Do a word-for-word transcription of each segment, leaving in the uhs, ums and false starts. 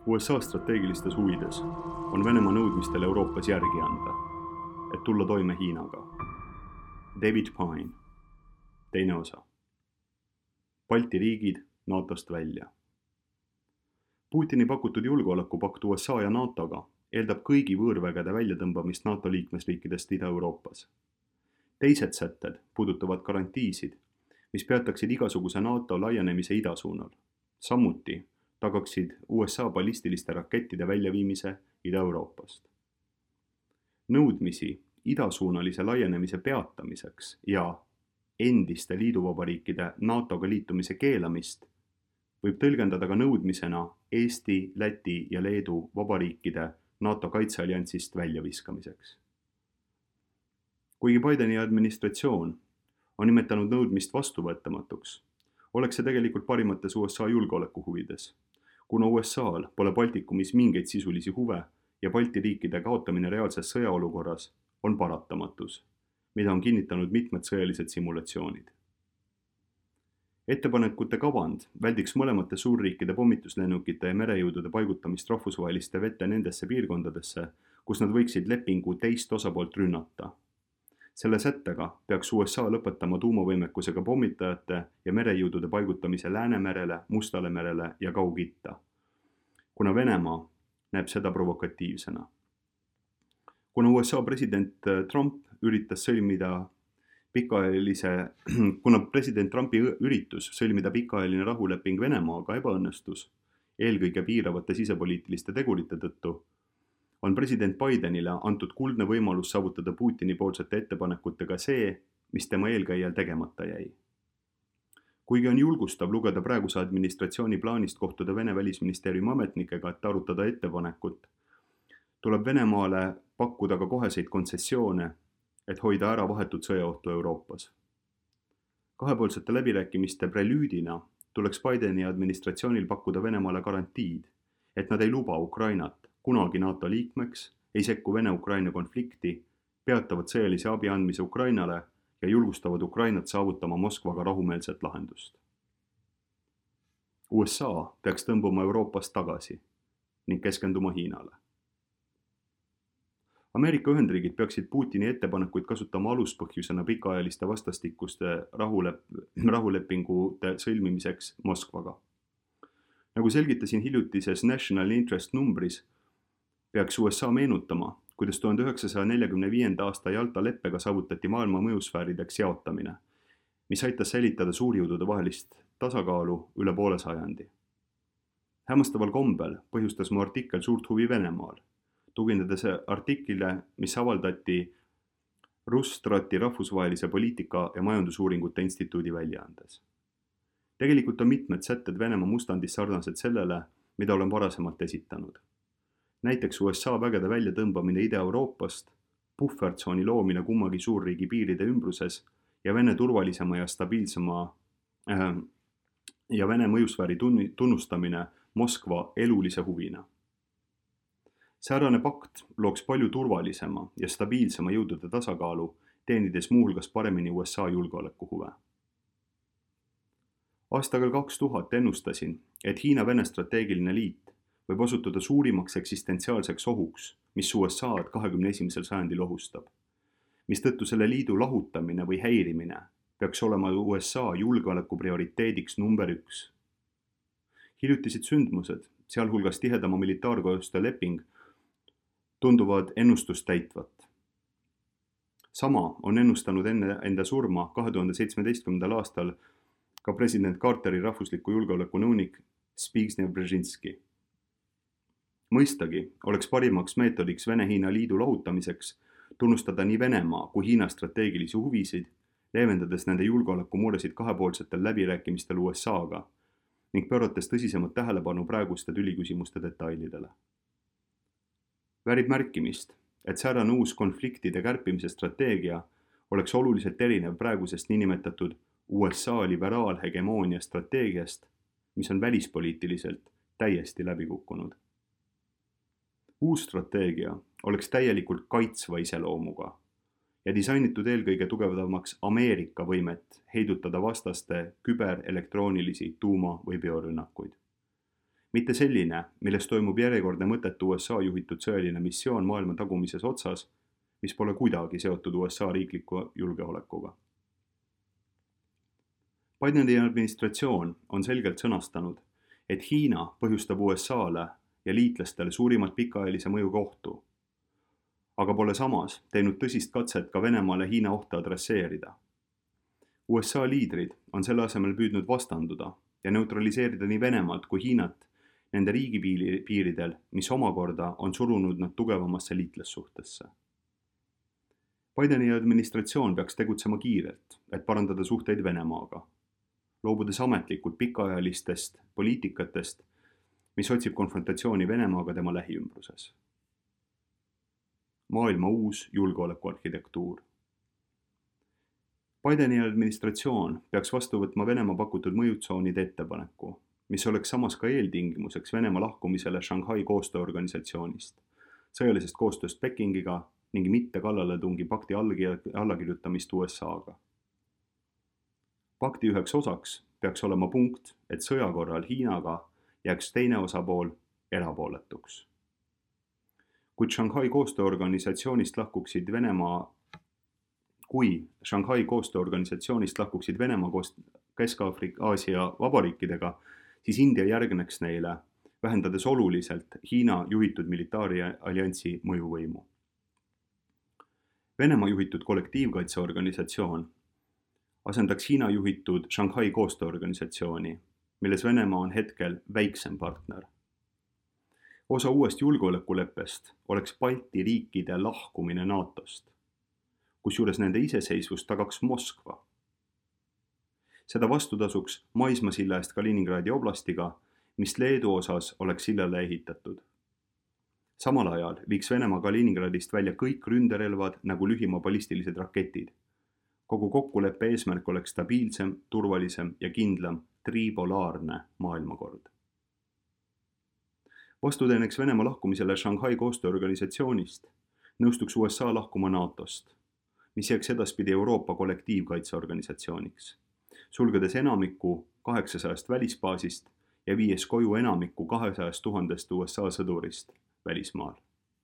U S A strateegilistes huvides on Venemaa nõudmistel Euroopas järgi anda, et tulla toime Hiinaga. David Pine, teine osa. Balti riigid NATOst välja. Putini pakutud julgeolekupakt U S A ja NATOga eeldab kõigi võõrvägede väljatõmbamist NATO liikmesriikidest Ida-Euroopas. Teised sätted puudutavad garantiisid, mis peataksid igasuguse NATO laienemise idasuunal. Samuti tagaksid U S A ballistiliste rakettide väljaviimise Ida-Euroopast. Nõudmisi idasuunalise laienemise peatamiseks ja endiste liiduvabariikide NATOga liitumise keelamist võib tõlgendada ka nõudmisena Eesti, Läti ja Leedu vabariikide NATO kaitsealliansist väljaviskamiseks. Kuigi Bideni administratsioon on nimetanud nõudmist vastuvõetamatuks, oleks see tegelikult parimates U S A julgeoleku huvides, kuna U S A-l pole Baltikumis mingeid sisulisi huve ja Balti riikide kaotamine reaalses sõjaolukorras on paratamatus, mida on kinnitanud mitmed sõjalised simulatsioonid. Ettepanekute kavand väldiks mõlemate suurriikide pommituslennukite ja merejõudude paigutamist rahvusvaheliste vette nendesse piirkondadesse, kus nad võiksid lepingu teist osapoolt rünnata. Selle sättega peaks U S A lõpetama tuumavõimekusega pommitajate ja merejõudude paigutamise Läänemerele, Mustale merele ja Kaug-Itta, kuna Venemaa näeb seda provokatiivsena. Kuna U S A president Trump üritas sõlmida pikaajalise, kuna president Trumpi üritus sõlmida pikaajaline rahuleping Venemaaga ebaõnnestus, eelkõige piiravate sisepoliitiliste tegurite tõttu, on president Bidenile antud kuldne võimalus saavutada Putini poolsete ettepanekutega see, mis tema eelkäijal tegemata jäi. Kuigi on julgustav lugeda praeguse administratsiooni plaanist kohtuda Vene välisministeeriumi ametnikega, et arutada ettepanekut, tuleb Venemaale pakkuda ka koheseid kontsessioone, et hoida ära vahetut sõjaohtu Euroopas. Kahepoolsete läbirääkimiste prelüüdina tuleks Bideni administratsioonil pakkuda Venemaale garantiid, et nad ei luba Ukrainat kunagi NATO liikmeks, ei sekku Vene-Ukraina konflikti, peatavad sõjalise abi andmise Ukrainale ja julgustavad Ukrainat saavutama Moskvaga rahumeelset lahendust. U S A peaks tõmbuma Euroopast tagasi ning keskenduma Hiinale. Ameerika Ühendriigid peaksid Putini ettepanekuid kasutama aluspõhjusena pikaajaliste vastastikuste rahulep- rahulepingute sõlmimiseks Moskvaga. Nagu selgitasin hiljutises National Interest numbris, peaks U S A meenutama, kuidas tuhande üheksasaja neljakümne viienda aasta Jalta leppega saavutati maailma mõjusfäärideks jaotamine, mis aitas säilitada suurjõudude vahelist tasakaalu üle poole sajandi. Hämmastaval kombel põhjustas mu artikkel suurt huvi Venemaal, tuginedes artiklile, mis avaldati Russtrati rahvusvahelise poliitika ja majandusuuringute instituudi väljaandes. Tegelikult on mitmed sätted Venemaa mustandis sarnased sellele, mida olen varasemalt esitanud. Näiteks U S A vägede väljatõmbamine Ida-Euroopast, puhvertsooni loomine kummagi suurriigi piiride ümbruses ja Vene turvalisema ja stabiilsema äh, ja Vene mõjusfääri tunnustamine Moskva elulise huvina. Säärane pakt looks palju turvalisema ja stabiilsema jõudude tasakaalu, teenides muuhulgas paremini U S A julgeoleku huve. Aastagal kaks tuhat ennustasin, et Hiina-Vene strateegiline liit võib osutuda suurimaks eksistentsiaalseks ohuks, mis U S A-d kahekümne esimesel sajandil ohustab, mistõttu selle liidu lahutamine või häirimine peaks olema U S A julgeoleku prioriteediks number üks. Hiljutised sündmused, sealhulgas tihedama militaarkoostöö leping, tunduvad ennustust täitvat. Sama on ennustanud enne enda surma kahe tuhande seitsmeteistkümnendal aastal ka president Carteri rahvusliku julgeoleku nõunik Zbigniew Brzezinski. Mõistagi oleks parimaks meetodiks Vene-Hiina liidu lahutamiseks tunnustada nii Venemaa kui Hiina strateegilisi huvisid, leevendades nende julgeoleku muresid kahepoolsetel läbirääkimistel U S A-ga ning pöörates tõsisemat tähelepanu praeguste tüliküsimuste detailidele. Väärib märkimist, et säärane uus konfliktide kärpimise strateegia oleks oluliselt erinev praegusest niinimetatud U S A liberaalhegemoonia strateegiast, mis on välispoliitiliselt täiesti läbi kukkunud. Uus strateegia oleks täielikult kaitsva iseloomuga ja disainitud eelkõige tugevdamaks Ameerika võimet heidutada vastaste küber-, elektroonilisi, tuuma- või biorünnakuid. Mitte selline, milles toimub järjekordne mõttetu U S A juhitud sõjaline missioon maailma tagumises otsas, mis pole kuidagi seotud U S A riikliku julgeolekuga. Bideni administratsioon on selgelt sõnastanud, et Hiina põhjustab U S A-le ja liitlastele suurimat pikaajalise mõjuga ohtu, aga pole samas teinud tõsist katset ka Venemaale Hiina ohte adresseerida. U S A liidrid on selle asemel püüdnud vastanduda ja neutraliseerida nii Venemaalt kui Hiinat nende riigipiiridel, mis omakorda on surunud nad tugevamasse liitlassuhtesse. Bideni administratsioon peaks tegutsema kiirelt, et parandada suhteid Venemaaga, loobudes ametlikult pikaajalistest poliitikatest, mis otsib konfrontatsiooni Venemaaga tema lähiümbruses. Maailma uus julgeolekuarhitektuur. Bideni administratsioon peaks vastu võtma Venemaa pakutud mõjutsoonide ettepaneku, mis oleks samas ka eeltingimuseks Venemaa lahkumisele Shanghai koostööorganisatsioonist, sõjalisest koostööst Pekingiga ning mitte kallaletungi pakti allakirjutamist U S A-ga. Pakti üheks osaks peaks olema punkt, et sõja korral Hiinaga jääks teine osapool erapooletuks. Kuid Shanghai koostööorganisatsioonist lahkuksid Venemaa, kui Shanghai koostööorganisatsioonist lahkuksid Venemaa koos Kesk-Aasia vabariikidega, siis India järgneks neile, vähendades oluliselt Hiina juhitud militaarialliansi mõjuvõimu. Venemaa juhitud kollektiivkaitseorganisatsioon asendaks Hiina juhitud Shanghai koostööorganisatsiooni, milles Venemaa on hetkel väiksem partner. Osa uuest julgeolekuleppest oleks Balti riikide lahkumine NATOst, kusjuures nende iseseisvust tagaks Moskva. Seda vastutasuks maismaasilla eest Kaliningradi oblastiga, mis Leedu osas oleks sillale ehitatud. Samal ajal viiks Venemaa Kaliningradist välja kõik ründerelvad nagu lühimaa ballistilised raketid. Kogu kokkuleppe eesmärk oleks stabiilsem, turvalisem ja kindlam tripolaarne maailmakord. Vastuteeneks Venemaa lahkumisele Shanghai koostööorganisatsioonist nõustuks U S A lahkuma NATOst, mis jääks edaspidi Euroopa kollektiivkaitseorganisatsiooniks, sulgedes enamiku kaheksasajast välisbaasist ja viies koju enamiku kahesajast tuhandest U S A sõdurist välismaal.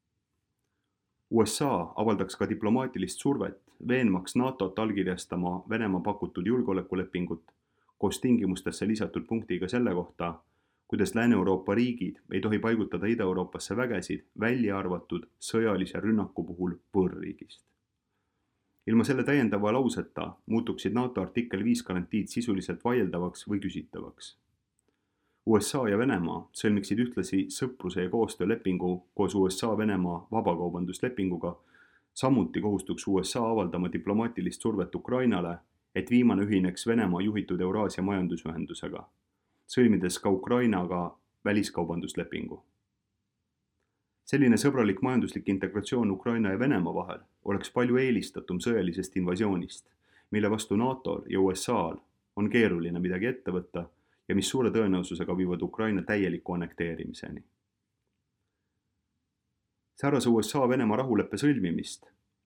U S A avaldaks ka diplomaatilist survet, veenmaks NATOt allkirjastama Venemaa pakutud julgeolekulepingut koos tingimustesse lisatud punktiga selle kohta, kuidas Lääne-Euroopa riigid ei tohi paigutada Ida-Euroopasse vägesid, välja arvatud sõjalise rünnaku puhul võõrriigist. Ilma selle täiendava lauseta muutuksid NATO artikkel viis garantiid sisuliselt vaieldavaks või küsitavaks. U S A ja Venemaa sõlmiksid ühtlasi sõpruse ja koostöölepingu koos U S A-Venemaa vabakaubanduslepinguga, samuti kohustuks U S A avaldama diplomaatilist survet Ukrainale, et viimane ühineks Venemaa juhitud Euraasia majandusühendusega, sõlmides ka Ukrainaga väliskaubanduslepingu. Selline sõbralik majanduslik integratsioon Ukraina ja Venemaa vahel oleks palju eelistatum sõjalisest invasioonist, mille vastu NATOl ja U S A-l on keeruline midagi ette võtta ja mis suure tõenäosusega viivad Ukraina täieliku annekteerimiseni. Säärase U S A-Venemaa rahuleppe sõlmimist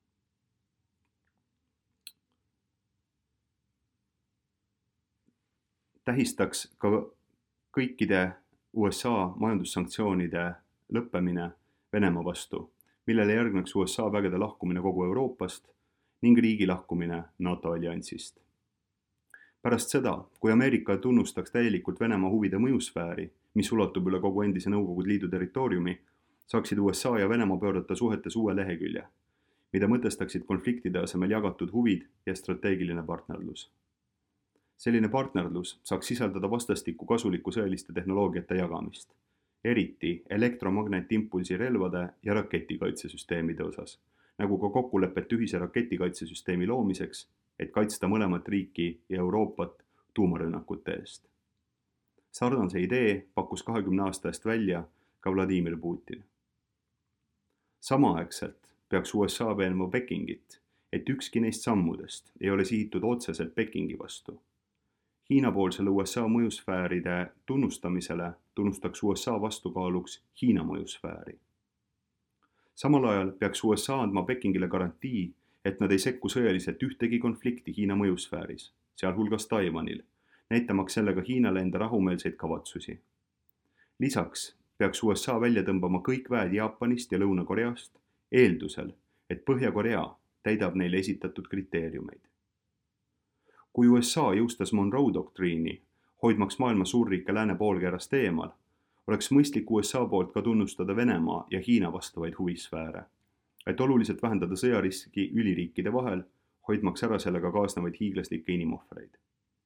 tähistaks ka kõikide U S A majandussanktsioonide lõppemine Venemaa vastu, millele järgneks U S A vägede lahkumine kogu Euroopast ning riigi lahkumine NATO alliansist. Pärast seda, kui Ameerika tunnustaks täielikult Venemaa huvide mõjusfääri, mis ulatub üle kogu endise Nõukogude Liidu territooriumi, saaksid U S A ja Venemaa pöörata suhetes uue lehekülje, mida mõtestaksid konfliktide asemel jagatud huvid ja strateegiline partnerlus. Selline partnerlus saaks sisaldada vastastikku kasulikku sõjaliste tehnoloogiate jagamist, eriti elektromagnetimpulsi relvade ja raketikaitsesüsteemide osas, nagu ka kokkulepet ühise raketikaitsesüsteemi loomiseks, et kaitsta mõlemat riiki ja Euroopat tuumarünnakute eest. Sarnase idee pakkus kahekümne aasta eest välja ka Vladimir Putin. Samaaegselt peaks U S A veenma Pekingit, et ükski neist sammudest ei ole sihitud otseselt Pekingi vastu. Hiina-poolsele U S A mõjusfääride tunnustamisele tunnustaks U S A vastukaaluks Hiina mõjusfääri. Samal ajal peaks U S A andma Pekingile garantii, et nad ei sekku sõjaliselt ühtegi konflikti Hiina mõjusfääris, sealhulgas Taiwanil, näitamaks sellega Hiinale enda rahumeelseid kavatsusi. Lisaks peaks U S A välja tõmbama kõik väed Jaapanist ja Lõuna-Koreast eeldusel, et Põhja-Korea täidab neile esitatud kriteeriumeid. Kui U S A jõustas Monroe doktriini, hoidmaks maailma suurriike lääne poolkerast eemal, oleks mõistlik U S A poolt ka tunnustada Venemaa ja Hiina vastavaid huvisfääre, et oluliselt vähendada sõjariski üliriikide vahel, hoidmaks ära sellega kaasnevaid hiiglaslikke inimohvreid.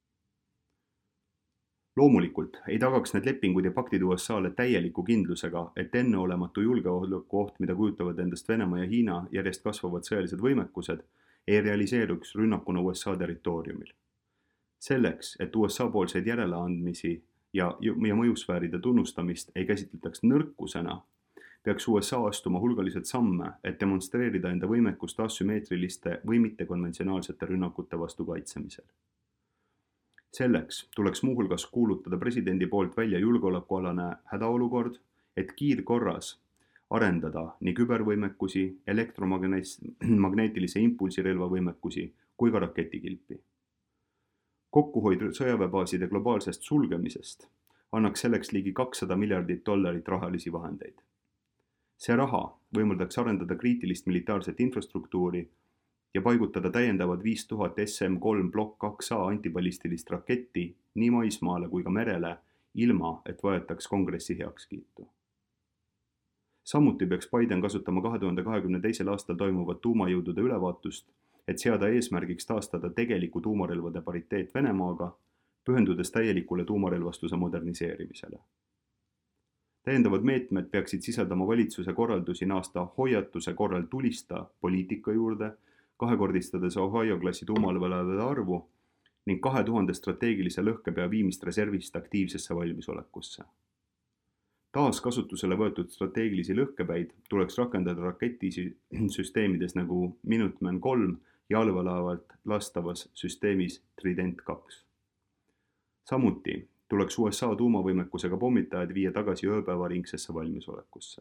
Loomulikult ei tagaks need lepingud ja paktid U S A-le täieliku kindlusega, et enneolematu julgeolekuoht, mida kujutavad endast Venemaa ja Hiina järjest kasvavad sõjalised võimekused, ei realiseeruks rünnakuna U S A territooriumil. Selleks, et U S A poolseid järeleandmisi ja, ja mõjusfääride tunnustamist ei käsitletaks nõrkusena, peaks U S A astuma hulgaliselt samme, et demonstreerida enda võimekust asümmeetriliste või mittekonventsionaalsete rünnakute vastu kaitsemisel. Selleks tuleks muuhulgas kuulutada presidendi poolt välja julgeolekualane hädaolukord, et kiirkorras arendada nii kübervõimekusi, elektromagneetilise impulsirelva võimekusi kui ka raketikilpi. Kokkuhoid sõjaväebaaside globaalsest sulgemisest annaks selleks ligi kakssada miljardit dollarit rahalisi vahendeid. See raha võimaldaks arendada kriitilist militaarset infrastruktuuri ja paigutada täiendavad viis tuhat S M kolm Block kaks A antiballistilist raketti nii maismaale kui ka merele, ilma et vajataks kongressi heakskiitu. Samuti peaks Biden kasutama kahe tuhande kahekümne teisel aastal toimuvat tuumajõudude ülevaatust, et seada eesmärgiks taastada tegeliku tuumarelvade pariteet Venemaaga, pühendudes täielikule tuumarelvastuse moderniseerimisele. Täiendavad meetmed peaksid sisaldama valitsuse korraldusi naasta hoiatuse korral tulista poliitika juurde, kahekordistades Ohio klassi tuumarelvade arvu ning kahe tuhande strateegilise lõhkepea viimist reservist aktiivsesse valmisolekusse. Taas kasutusele võetud strateegilisi lõhkepäid tuleks rakendada raketisüsteemides nagu Minuteman kolm ja allveelaevalt lastavas süsteemis Trident kaks. Samuti tuleks U S A tuumavõimekusega pommitajad viia tagasi ööpäevaringsesse valmisolekusse.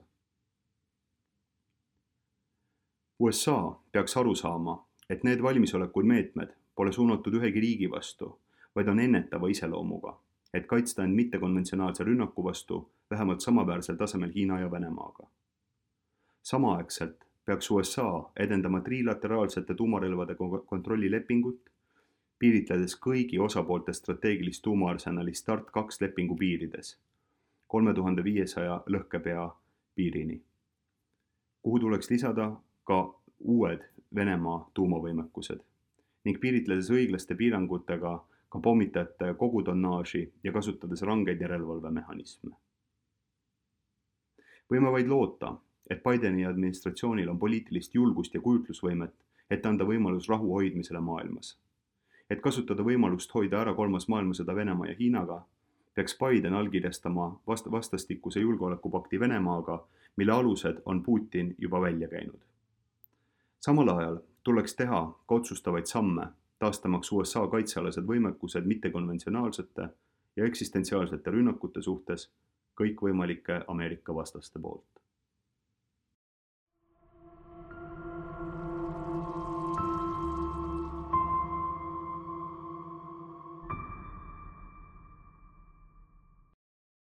U S A peaks aru saama, et need valmisolekuid meetmed pole suunatud ühegi riigi vastu, vaid on ennetava iseloomuga, et kaitsta end mittekonventsionaalse rünnaku vastu vähemalt samaväärsel tasemel Hiina ja Venemaaga. Samaaegselt peaks U S A edendama trilateraalsete tuumarelvade kontrollilepingut, piiritledes kõigi osapoolte strateegilist tuumaarsenali Start kaks lepingu piirides, kolme tuhande viiesaja lõhkepea piirini, kuhu tuleks lisada ka uued Venemaa tuumavõimekused ning piiritledes õiglaste piirangutega ka pommitajate kogutonnaaži ja kasutades rangeid järelevalvemehhanisme. Võime vaid loota, et Bideni administratsioonil on poliitilist julgust ja kujutlusvõimet, et anda võimalus rahu hoidmisele maailmas. Et kasutada võimalust hoida ära kolmas maailmasõda Venemaa ja Hiinaga, peaks Biden allkirjastama vast- vastastikuse julgeolekupakti Venemaaga, mille alused on Putin juba välja käinud. Samal ajal tuleks teha ka otsustavaid samme, taastamaks U S A kaitsealased võimekused mittekonventsionaalsete ja eksistentsiaalsete rünnakute suhtes kõikvõimalike Ameerika vastaste poolt.